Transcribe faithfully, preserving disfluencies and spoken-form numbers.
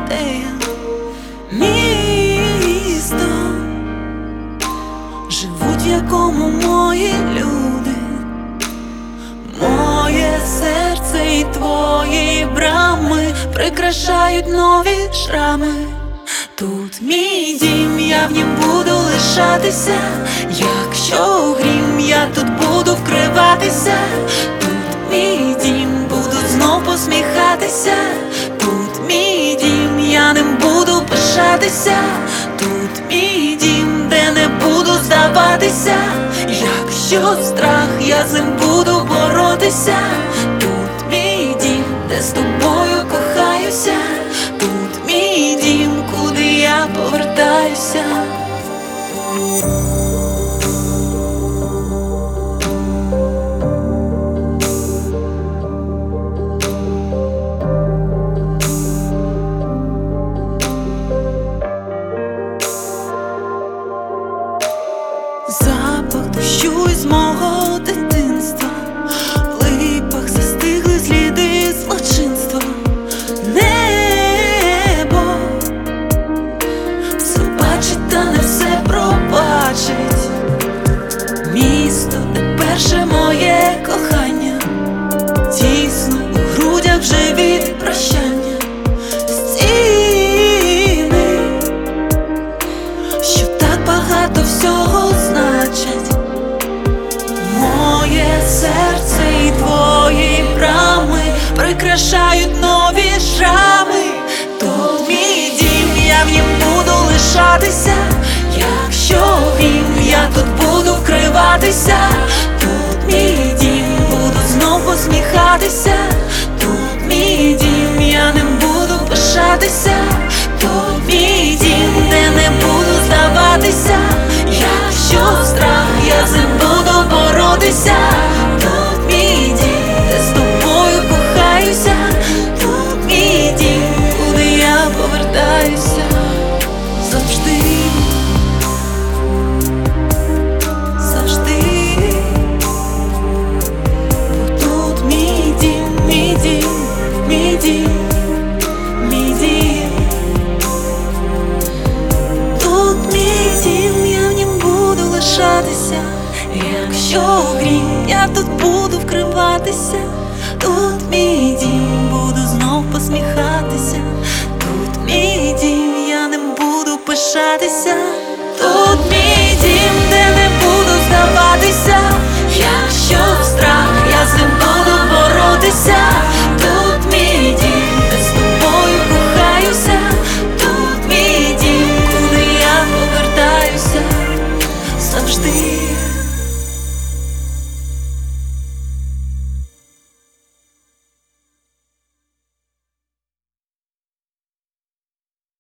ідея, місто, живуть, в якому мої люди, моє серце і твої брами прикрашають нові шрами. Тут мій дім, я в нім буду лишатися. Якщо грім, я тут буду вкриватися. Тут мій дім, буду знов посміхатися. Тут мій дім, я ним буду пишатися. Тут мій дім, де не буду здаватися. Якщо страх, я з ним буду боротися. Тут мій дім, де з тобою кохаюся. Тут мій дім, куди я повертаюся. Запах дощу із мого дитинства, в липах застигли сліди злочинства. Небо все бачить, та не все пробачить. Місто, де перше моє кохання, тісно у грудях вже від прощання. Стіни, що так багато всього значать. Моє серце і твої брами прикрашають нові шрами. Тут мій дім, я в нім буду лишатися. Якщо грім, я тут буду вкриватися. Тут мій дім, буду знов посміхатися. Тут мій дім, я ним буду пишатися. Тут мій дім, де не буду здаватися. Якщо страх, я з ним буду боротися. Тут мій дім, де з тобою кохаюся. Тут мій дім, куди я повертаюся. Завжди, завжди. Бо тут мій дім, мій дім, мій дім, мій дім. Тут мій дім, я в нім буду лишатися. Якщо грім, я тут буду вкриватися. Тут мій дім, буду знов посміхатися. Тут мій дім, я ним буду пишатися. Тут мій